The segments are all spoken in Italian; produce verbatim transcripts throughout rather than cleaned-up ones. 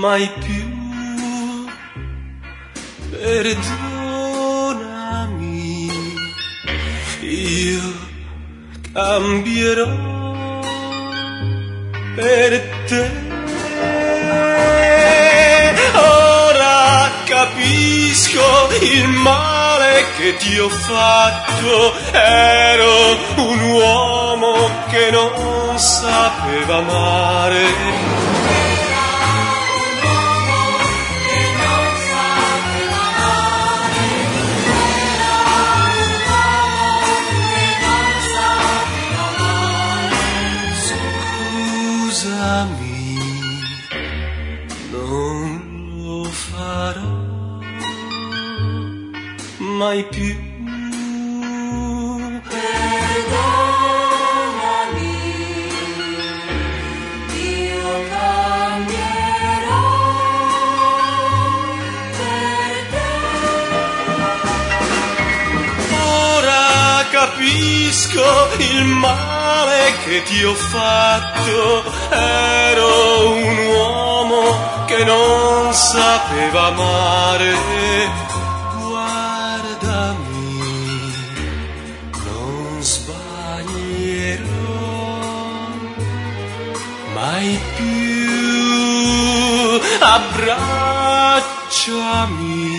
mai più. Perdonami, io cambierò per te. Ora capisco il male che ti ho fatto. Ero un uomo che non sapeva amare. Scusami, non lo farò mai più. Perdonami, io cambierò per te. Ora capisco il male che ti ho fatto. Ero un uomo che non sapeva amare. Guardami, non sbaglierò mai più. Abbracciami,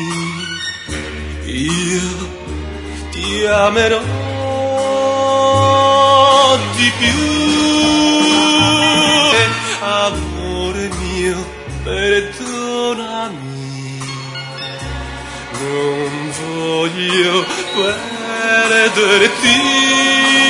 io ti amerò di più. Amore mio, perdonami, non voglio perderti.